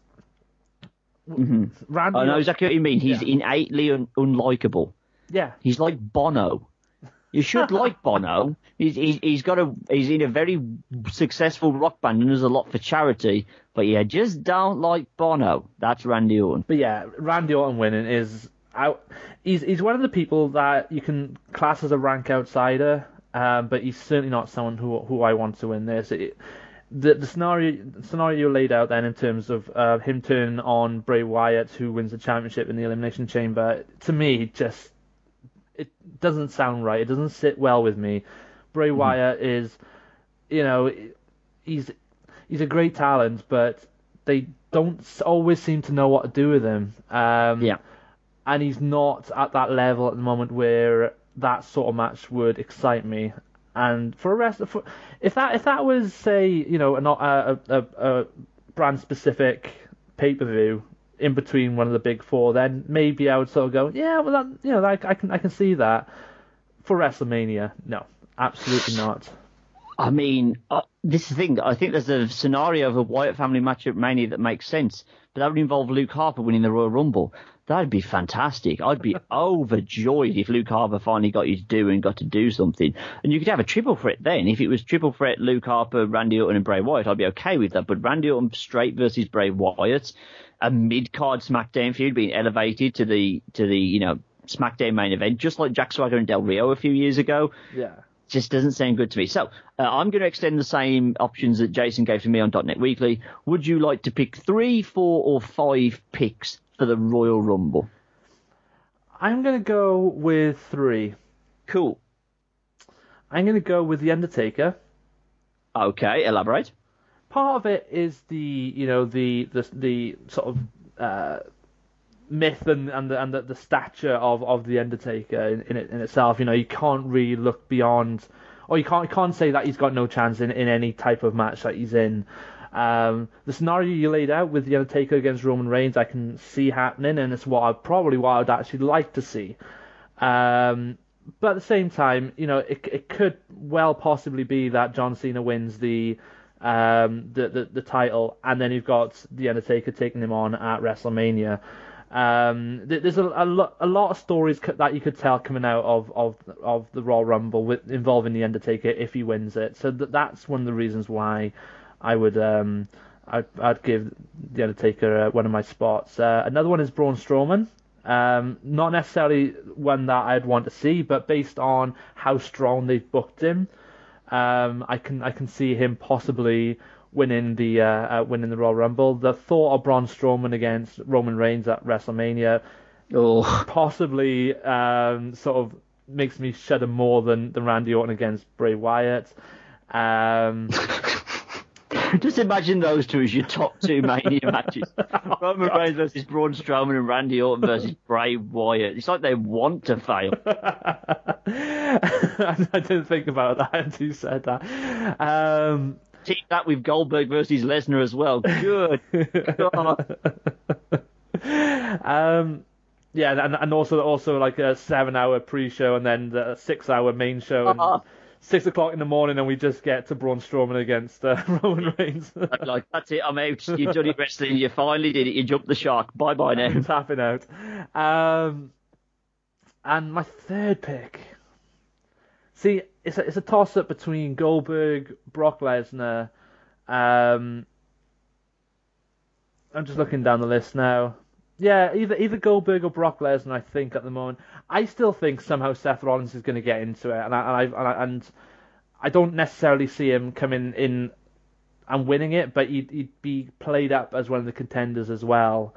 I know exactly what you mean. He's innately unlikable. Yeah. He's like Bono. You should like Bono. He's in a very successful rock band and does a lot for charity, but you just don't like Bono. That's Randy Orton. But yeah, Randy Orton winning is he's one of the people that you can class as a rank outsider, but he's certainly not someone who I want to win this. The scenario you laid out then in terms of him turning on Bray Wyatt, who wins the championship in the Elimination Chamber, to me it doesn't sound right. It doesn't sit well with me. Bray Wyatt is, he's a great talent, but they don't always seem to know what to do with him. And he's not at that level at the moment where that sort of match would excite me. And if that was, say, not a brand specific pay-per-view in between one of the big four, then maybe I would sort of go, yeah, well, I can see that. For WrestleMania, no, absolutely not. I mean, this is the thing. I think there's a scenario of a Wyatt family match at Mania that makes sense, but that would involve Luke Harper winning the Royal Rumble. That'd be fantastic. I'd be overjoyed if Luke Harper finally got to do something. And you could have a triple threat then. If it was triple threat, Luke Harper, Randy Orton and Bray Wyatt, I'd be okay with that. But Randy Orton straight versus Bray Wyatt, a mid-card SmackDown feud being elevated to the SmackDown main event, just like Jack Swagger and Del Rio a few years ago. Yeah. Just doesn't sound good to me. So I'm going to extend the same options that Jason gave to me on .NET Weekly. Would you like to pick 3, 4 or 5 picks for the Royal Rumble? I'm going to go with 3. Cool. I'm going to go with The Undertaker. Okay, elaborate. Part of it is the sort of myth and the stature of the Undertaker in itself. You can't really look beyond, or you can't say that he's got no chance in any type of match that he's in. The scenario you laid out with the Undertaker against Roman Reigns, I can see happening, and it's what I'd actually like to see. But at the same time, it could well possibly be that John Cena wins the title, and then you've got the Undertaker taking him on at WrestleMania. There's a lot of stories that you could tell coming out of the Royal Rumble involving the Undertaker if he wins it. So that's one of the reasons why I would I'd give the Undertaker one of my spots. Another one is Braun Strowman. Not necessarily one that I'd want to see, but based on how strong they've booked him, I can see him possibly winning the Royal Rumble. The thought of Braun Strowman against Roman Reigns at WrestleMania possibly sort of makes me shudder more than Randy Orton against Bray Wyatt. Just imagine those two as your top 2 Mania matches. Roman Reigns versus Braun Strowman and Randy Orton versus Bray Wyatt. It's like they want to fail. I didn't think about that until you said that. Team that with Goldberg versus Lesnar as well. Good. Yeah, and also like a 7-hour pre-show and then the 6-hour main show. And 6 o'clock in the morning, and we just get to Braun Strowman against Roman Reigns. Like, that's it, I'm out. You've done it wrestling. You finally did it. You jumped the shark. Bye-bye now. I'm tapping out. And my third pick. See, it's a toss-up between Goldberg, Brock Lesnar. I'm just looking down the list now. Yeah, either Goldberg or Brock Lesnar, I think, at the moment. I still think somehow Seth Rollins is going to get into it, and I don't necessarily see him coming in and winning it, but he'd be played up as one of the contenders as well.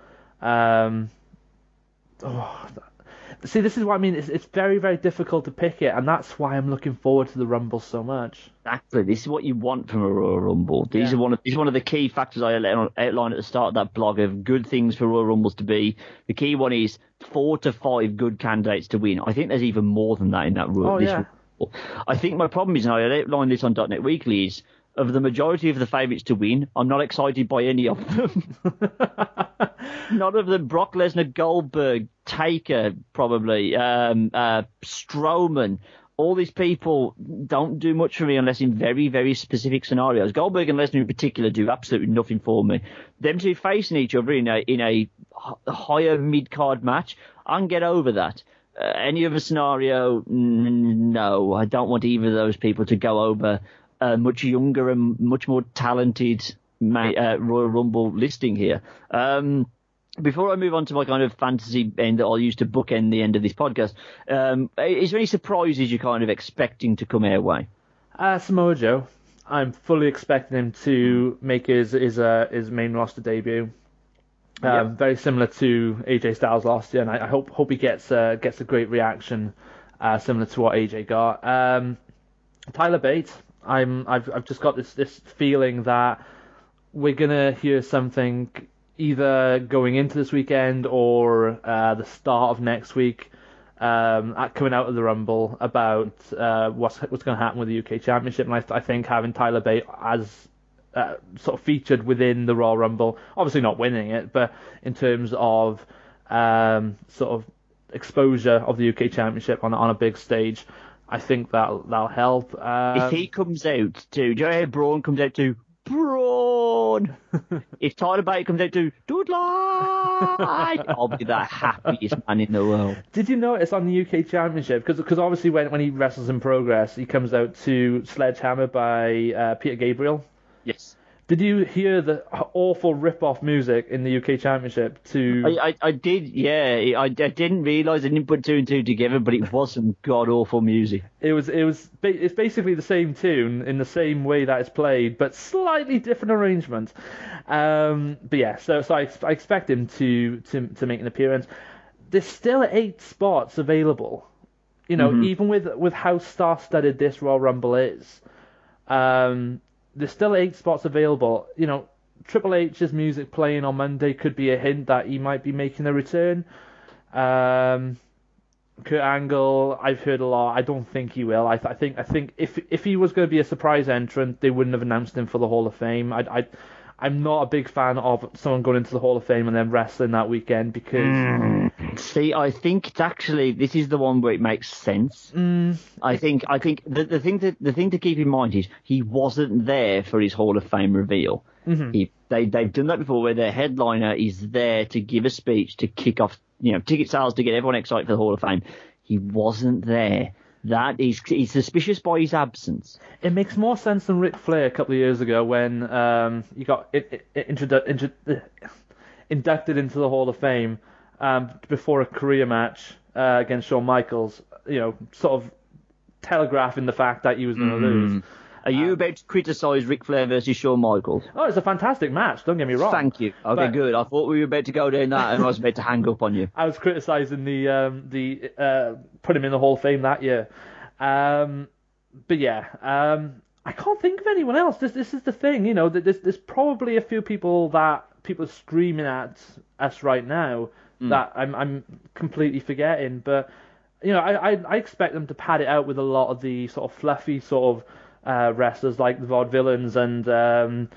See, this is what I mean. It's very, very difficult to pick it, and that's why I'm looking forward to the Rumble so much. Exactly. This is what you want from a Royal Rumble. These are one of the key factors I outlined at the start of that blog of good things for Royal Rumbles to be. The key one is 4 to 5 good candidates to win. I think there's even more than that in that Royal Rumble. I think my problem is, and I outlined this on .NET Weekly, is of the majority of the favourites to win, I'm not excited by any of them. None of them. Brock Lesnar, Goldberg, Taker, probably, Strowman. All these people don't do much for me unless in very, very specific scenarios. Goldberg and Lesnar in particular do absolutely nothing for me. Them two facing each other in a higher mid-card match, I can get over that. Any other scenario, no. I don't want either of those people to go over a much younger and much more talented Royal Rumble listing here. Before I move on to my kind of fantasy end that I'll use to bookend the end of this podcast, is there any surprises you're kind of expecting to come our way? Samoa Joe. I'm fully expecting him to make his main roster debut. Very similar to AJ Styles last year, and I hope he gets a great reaction, similar to what AJ got. Tyler Bate. I've just got this feeling that we're gonna hear something either going into this weekend or the start of next week, coming out of the Rumble about what's going to happen with the UK Championship. And I think having Tyler Bate as sort of featured within the Royal Rumble, obviously not winning it, but in terms of sort of exposure of the UK Championship on a big stage, I think that'll help. If he comes out to, do you know how Braun comes out to Braun? If Tyler Bate comes out to Dudley, I'll be the happiest man in the world. Did you notice on the UK Championship, because obviously when he wrestles in Progress, he comes out to Sledgehammer by Peter Gabriel? Yes. Did you hear the awful rip-off music in the UK Championship? I did, yeah. I didn't realise, I didn't put two and two together, but it was some god-awful music. It's basically the same tune in the same way that it's played, but slightly different arrangement. But yeah, so I expect him to make an appearance. There's still 8 spots available. You know, even with how star-studded this Royal Rumble is. There's still 8 spots available. You know, Triple H's music playing on Monday could be a hint that he might be making a return. Kurt Angle, I've heard a lot. I don't think he will. I think if he was going to be a surprise entrant, they wouldn't have announced him for the Hall of Fame. I'm not a big fan of someone going into the Hall of Fame and then wrestling that weekend because... See, I think actually this is the one where it makes sense. I think the thing to keep in mind is he wasn't there for his Hall of Fame reveal. They've done that before, where their headliner is there to give a speech to kick off, ticket sales to get everyone excited for the Hall of Fame. He wasn't there. He's suspicious by his absence. It makes more sense than Ric Flair a couple of years ago when he got inducted into the Hall of Fame before a career match against Shawn Michaels. Sort of telegraphing the fact that he was going to lose. Are you about to criticise Ric Flair versus Shawn Michaels? Oh, it's a fantastic match, don't get me wrong. Thank you. Okay, good. I thought we were about to go down that and I was about to hang up on you. I was criticising the put him in the Hall of Fame that year. But yeah, I can't think of anyone else. This is the thing, there's probably a few people that people are screaming at us right now that I'm completely forgetting. But, I expect them to pad it out with a lot of the sort of fluffy sort of wrestlers like the Vaudevillains and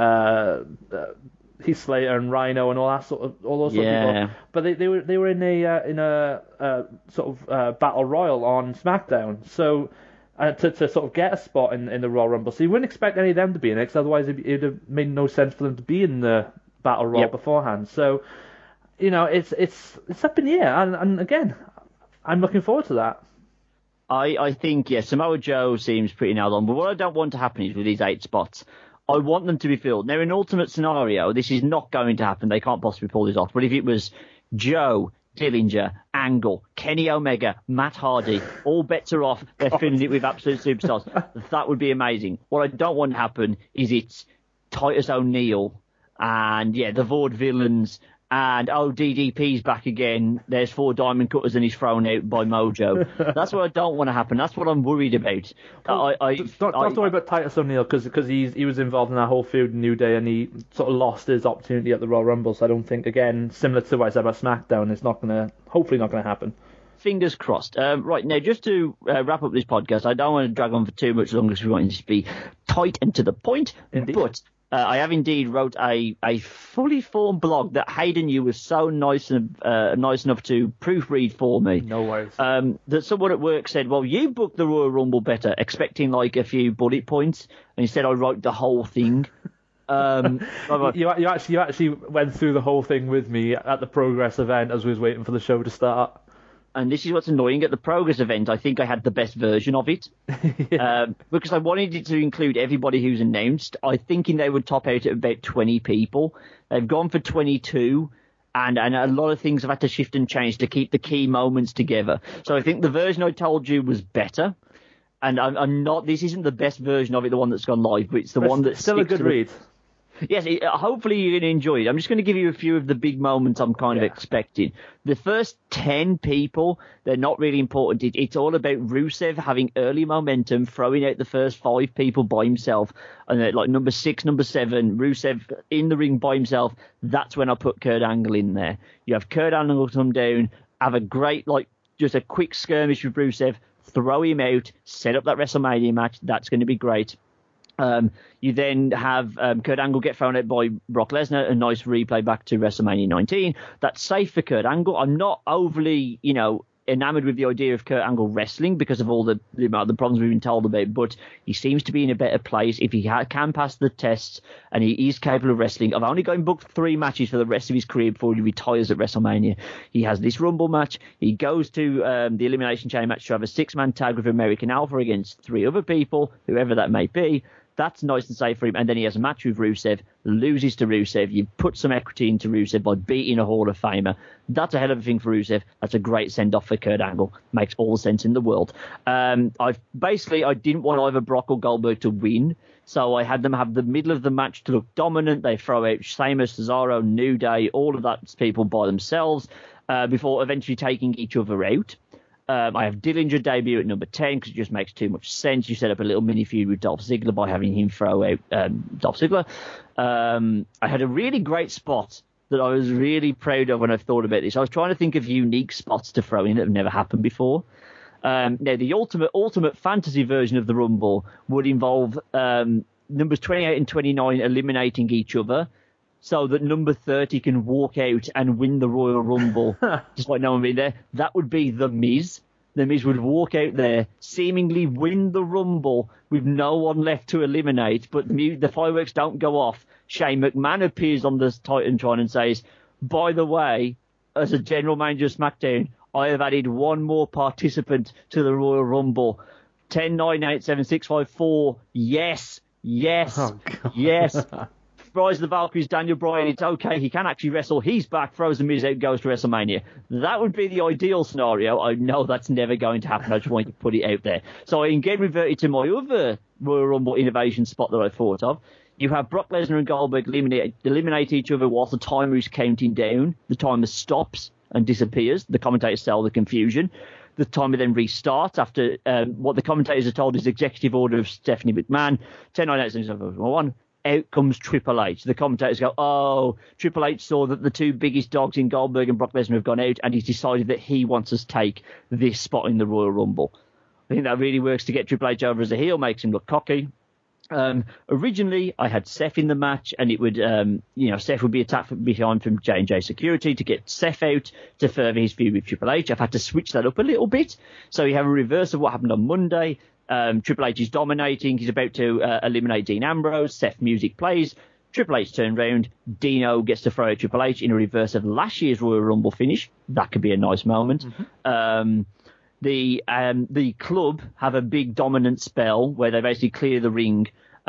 Heath Slater and Rhino and all those sort of people. But they were in a sort of battle royal on SmackDown. So to sort of get a spot in the Royal Rumble, so you wouldn't expect any of them to be in it, because otherwise it'd have made no sense for them to be in the battle royal beforehand. So it's up in the air, and again, I'm looking forward to that. I think, Samoa Joe seems pretty nailed on. But what I don't want to happen is with these 8 spots, I want them to be filled. Now, in an ultimate scenario, this is not going to happen. They can't possibly pull this off. But if it was Joe, Dillinger, Angle, Kenny Omega, Matt Hardy, all bets are off. They're filling it with absolute superstars. That would be amazing. What I don't want to happen is it's Titus O'Neil and, the Vaudevillains. And, DDP's back again. There's 4 diamond cutters and he's thrown out by Mojo. That's what I don't want to happen. That's what I'm worried about. Don't have to worry about Titus O'Neil because he was involved in that whole feud in New Day and he sort of lost his opportunity at the Royal Rumble. So I don't think, again, similar to what I said about SmackDown, it's hopefully not going to happen. Fingers crossed. Right, now, just to wrap up this podcast, I don't want to drag on for too much longer because we want it to be tight and to the point. Indeed. But I have indeed wrote a fully formed blog that Hayden, you was so nice enough to proofread for me. No worries. That someone at work said, well, you booked the Royal Rumble better, expecting like a few bullet points, and instead I wrote the whole thing. You actually went through the whole thing with me at the Progress event as we was waiting for the show to start. And this is what's annoying. At the Progress event, I think I had the best version of it. Because I wanted it to include everybody who's announced. I'm thinking they would top out at about 20 people. They've gone for 22, and a lot of things have had to shift and change to keep the key moments together. So I think the version I told you was better. And I'm not. This isn't the best version of it, the one that's gone live, but it's the one that's still a good read. Yes, hopefully you're going to enjoy it. I'm just going to give you a few of the big moments I'm kind of expecting. The first 10 people, they're not really important. It's all about Rusev having early momentum, throwing out the first 5 people by himself. And like number 6, number 7, Rusev in the ring by himself. That's when I put Kurt Angle in there. You have Kurt Angle come down, have a great, just a quick skirmish with Rusev, throw him out, set up that WrestleMania match. That's going to be great. You then have Kurt Angle get thrown out by Brock Lesnar, a nice replay back to WrestleMania 19. That's safe for Kurt Angle. I'm not overly, enamored with the idea of Kurt Angle wrestling because of all the problems we've been told about, but he seems to be in a better place if he can pass the tests and he is capable of wrestling. I've only got him booked 3 matches for the rest of his career before he retires at WrestleMania. He has this Rumble match. He goes to the Elimination Chamber match to have a 6-man tag with American Alpha against 3 other people, whoever that may be. That's nice and safe for him. And then he has a match with Rusev, loses to Rusev. You put some equity into Rusev by beating a Hall of Famer. That's a hell of a thing for Rusev. That's a great send-off for Kurt Angle. Makes all the sense in the world. I didn't want either Brock or Goldberg to win, so I had them have the middle of the match to look dominant. They throw out Sheamus, Cesaro, New Day, all of that people by themselves before eventually taking each other out. I have Dillinger debut at number 10 because it just makes too much sense. You set up a little mini feud with Dolph Ziggler by having him throw out Dolph Ziggler. I had a really great spot that I was really proud of when I thought about this. I was trying to think of unique spots to throw in that have never happened before. Now, the ultimate fantasy version of the Rumble would involve numbers 28 and 29 eliminating each other, so that number 30 can walk out and win the Royal Rumble, just like no one being there. That would be The Miz. The Miz would walk out there, seemingly win the Rumble with no one left to eliminate, but the fireworks don't go off. Shane McMahon appears on the Titantron and says, by the way, as a general manager of SmackDown, I have added one more participant to the Royal Rumble. 10, 9, 8, 7, 6, 5, 4. Yes. Oh, yes. Rise of the Valkyries, Daniel Bryan, it's okay, he can actually wrestle, he's back, throws the Miz out, goes to WrestleMania. That would be the ideal scenario. I know that's never going to happen, I just wanted to put it out there. So I again reverted to my other Royal Rumble innovation spot that I thought of. You have Brock Lesnar and Goldberg eliminate each other whilst the timer is counting down. The timer stops and disappears. The commentators sell the confusion. The timer then restarts after what the commentators are told is executive order of Stephanie McMahon. 10, 9, 8, 7, 6, 5, 4, 1. Out comes Triple H. The commentators go, oh, Triple H saw that the 2 biggest dogs in Goldberg and Brock Lesnar have gone out, and he's decided that he wants us to take this spot in the Royal Rumble. I think that really works to get Triple H over as a heel, makes him look cocky. Originally, I had Seth in the match, and it would, Seth would be attacked from behind from J&J Security to get Seth out to further his feud with Triple H. I've had to switch that up a little bit. So you have a reverse of what happened on Monday. Triple H is dominating. He's about to eliminate Dean Ambrose. Seth music plays. Triple H turns around. Dino gets to throw out Triple H in a reverse of last year's Royal Rumble finish. That could be a nice moment. Mm-hmm. The club have a big dominant spell where they basically clear the ring.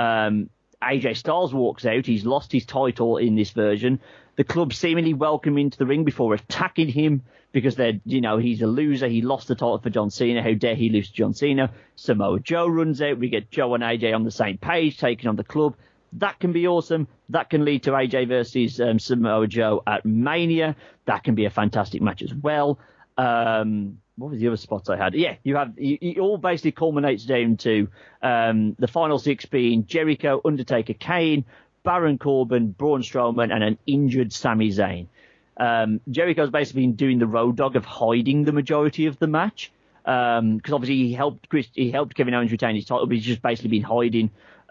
AJ Styles walks out. He's lost his title in this version. The club seemingly welcome him into the ring before attacking him because he's a loser. He lost the title for John Cena. How dare he lose to John Cena? Samoa Joe runs out. We get Joe and AJ on the same page, taking on the club. That can be awesome. That can lead to AJ versus Samoa Joe at Mania. That can be a fantastic match as well. What was the other spots I had? Yeah, it all basically culminates down to the final 6 being Jericho, Undertaker, Kane, Baron Corbin, Braun Strowman, and an injured Sami Zayn. Jericho's basically been doing the road dog of hiding the majority of the match because obviously he helped Kevin Owens retain his title, but he's just basically been hiding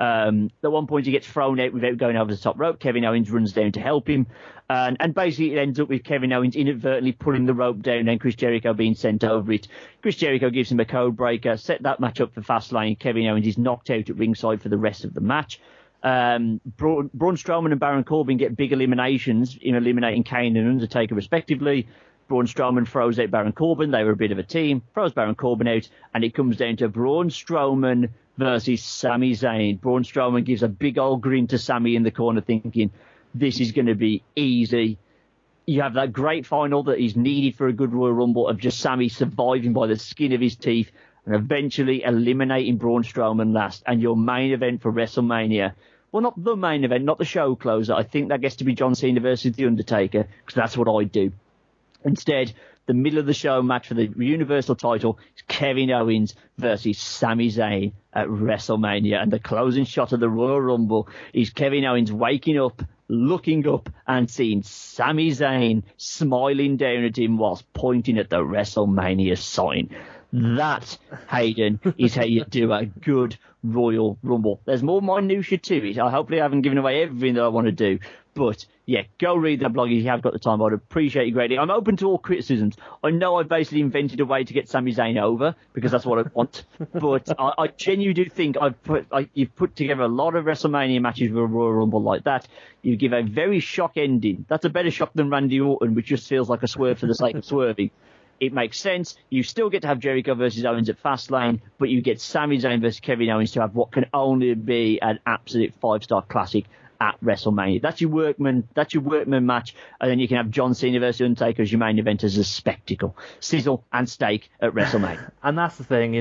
At one point, he gets thrown out without going over the top rope. Kevin Owens runs down to help him. And basically, it ends up with Kevin Owens inadvertently pulling the rope down and Chris Jericho being sent over it. Chris Jericho gives him a code breaker, set that match up for Fastlane. Kevin Owens is knocked out at ringside for the rest of the match. Braun Strowman and Baron Corbin get big eliminations in eliminating Kane and Undertaker, respectively. Braun Strowman throws out Baron Corbin. They were a bit of a team. Throws Baron Corbin out, and it comes down to Braun Strowman versus Sami Zayn. Braun Strowman gives a big old grin to Sami in the corner, thinking, this is going to be easy. You have that great final that is needed for a good Royal Rumble of just Sami surviving by the skin of his teeth and eventually eliminating Braun Strowman last. And your main event for WrestleMania, well, not the main event, not the show closer. I think that gets to be John Cena versus The Undertaker, because that's what I do. Instead, the middle of the show match for the Universal title is Kevin Owens versus Sami Zayn at WrestleMania. And the closing shot of the Royal Rumble is Kevin Owens waking up, looking up and seeing Sami Zayn smiling down at him whilst pointing at the WrestleMania sign. That, Hayden, is how you do a good Royal Rumble. There's more minutiae to it. I hopefully haven't given away everything that I want to do. But, yeah, go read that blog if you have got the time. I'd appreciate it greatly. I'm open to all criticisms. I know I've basically invented a way to get Sami Zayn over, because that's what I want. But I genuinely do think you've put together a lot of WrestleMania matches with a Royal Rumble like that. You give a very shock ending. That's a better shock than Randy Orton, which just feels like a swerve for the sake of swerving. It makes sense. You still get to have Jericho versus Owens at Fastlane, but you get Sami Zayn versus Kevin Owens to have what can only be an absolute 5-star classic at WrestleMania. That's your workman match, and then you can have John Cena versus Undertaker as your main event as a spectacle. Sizzle and steak at WrestleMania. And that's the thing,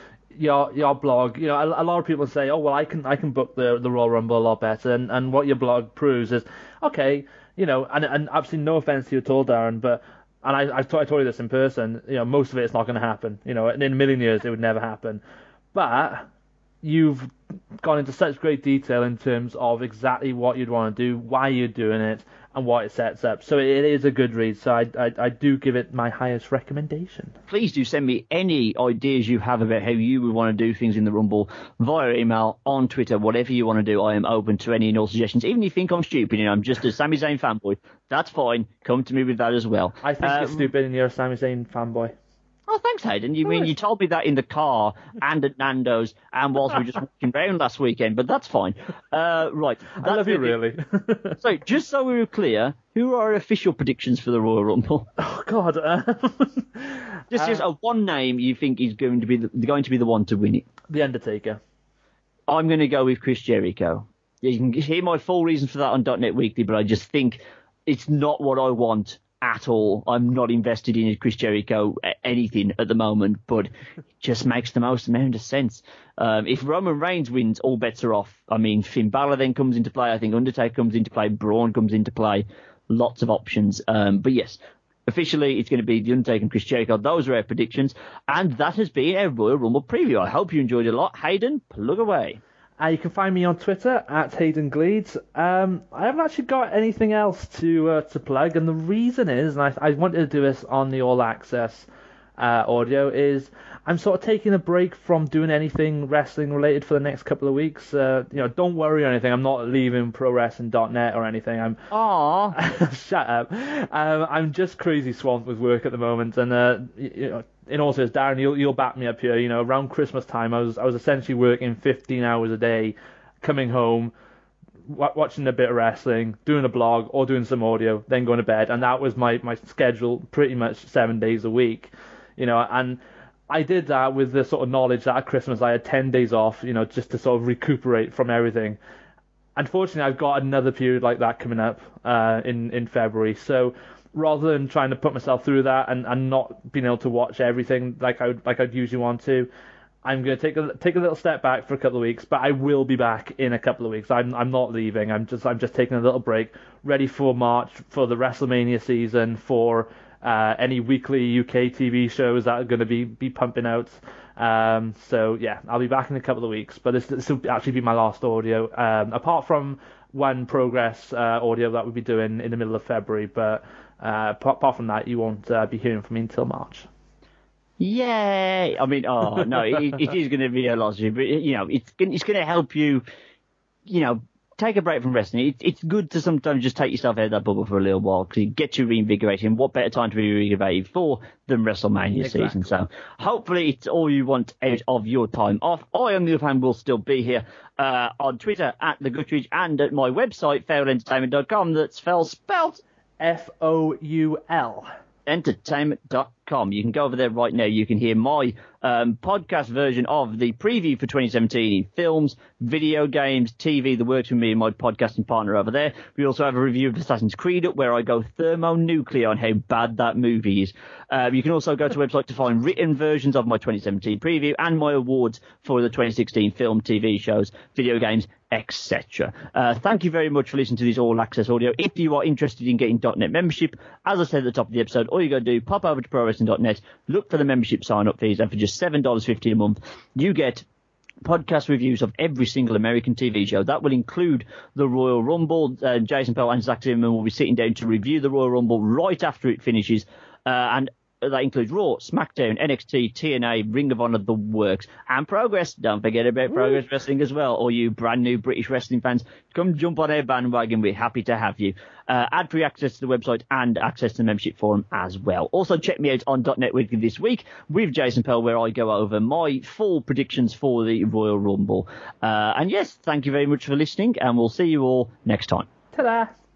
your blog, a lot of people say, oh, well, I can book the Royal Rumble a lot better, and what your blog proves is, okay, and absolutely no offense to you at all, Darren, but and I told you this in person, most of it's not going to happen. In a million years, it would never happen. But you've gone into such great detail in terms of exactly what you'd want to do, why you're doing it, and what it sets up. So it is a good read. So I do give it my highest recommendation. Please do send me any ideas you have about how you would want to do things in the Rumble via email, on Twitter, whatever you want to do. I am open to any and all suggestions. Even if you think I'm stupid and I'm just a Sami Zayn fanboy, that's fine. Come to me with that as well. I think you're stupid and you're a Sami Zayn fanboy. Oh, thanks, Hayden. You told me that in the car and at Nando's and whilst we were just walking around last weekend, but that's fine. Right. I love you, really. So, just so we were clear, who are our official predictions for the Royal Rumble? Oh, God. Just one name you think is going to be the one to win it. The Undertaker. I'm going to go with Chris Jericho. You can hear my full reasons for that on .NET Weekly, but I just think it's not what I want at all. I'm not invested in Chris Jericho anything at the moment, but it just makes the most amount of sense. If Roman Reigns wins, all bets are off. I mean, Finn Balor then comes into play. I think Undertaker comes into play. Braun comes into play. Lots of options. But yes, officially it's going to be The Undertaker and Chris Jericho. Those are our predictions. And that has been our Royal Rumble preview. I hope you enjoyed it a lot. Hayden, plug away. You can find me on Twitter at Hayden Gleeds. I haven't actually got anything else to plug, and the reason is, and I wanted to do this on the All Access audio, is I'm sort of taking a break from doing anything wrestling related for the next couple of weeks. Don't worry or anything. I'm not leaving ProWrestling.net or anything. Shut up. I'm just crazy swamped with work at the moment, and in all seriousness, Darren, you'll back me up here. Around Christmas time, I was essentially working 15 hours a day, coming home, watching a bit of wrestling, doing a blog or doing some audio, then going to bed, and that was my schedule pretty much 7 days a week. And I did that with the sort of knowledge that at Christmas I had 10 days off, just to sort of recuperate from everything. Unfortunately, I've got another period like that coming up in February, so rather than trying to put myself through that and not being able to watch everything like I'd usually want to, I'm going to take a little step back for a couple of weeks, but I will be back in a couple of weeks. I'm not leaving. I'm just taking a little break, ready for March, for the WrestleMania season, for any weekly UK TV shows that are going to be pumping out. So yeah, I'll be back in a couple of weeks, but this will actually be my last audio, apart from one Progress audio that we'll be doing in the middle of February, but apart from that, you won't be hearing from me until March. Yay! I mean, no, it is going to be a loss, but it's going to help you take a break from wrestling. It's good to sometimes just take yourself out of that bubble for a little while because it gets you reinvigorated. And what better time to be reinvigorated for than WrestleMania season? So hopefully it's all you want out of your time off. I, on the other hand, will still be here on Twitter at The Guttridge and at my website, foulentertainment.com. That's spelled FOUL. Entertainment.com. You can go over there right now. You can hear my podcast version of the preview for 2017 in films, video games, TV, the works with me and my podcasting partner over there. We also have a review of Assassin's Creed up where I go thermonuclear on how bad that movie is. You can also go to the website to find written versions of my 2017 preview and my awards for the 2016 film, TV shows, video games, etc. Thank you very much for listening to this All Access audio. If you are interested in getting .NET membership, as I said at the top of the episode, all you got to do, pop over to ProWrestling.net, look for the membership sign-up fees, and for just $7.50 a month, you get podcast reviews of every single American TV show. That will include the Royal Rumble. Jason Pell and Zach Zimmerman will be sitting down to review the Royal Rumble right after it finishes, and that includes Raw, SmackDown, NXT, TNA, Ring of Honor, the works, and Progress. Don't forget about Progress Wrestling as well. All you brand new British wrestling fans, come jump on our bandwagon. We're happy to have you. Ad-free access to the website and access to the membership forum as well. Also, check me out on .NET Weekly this week with Jason Pell, where I go over my full predictions for the Royal Rumble. And yes, thank you very much for listening, and we'll see you all next time. Ta-da!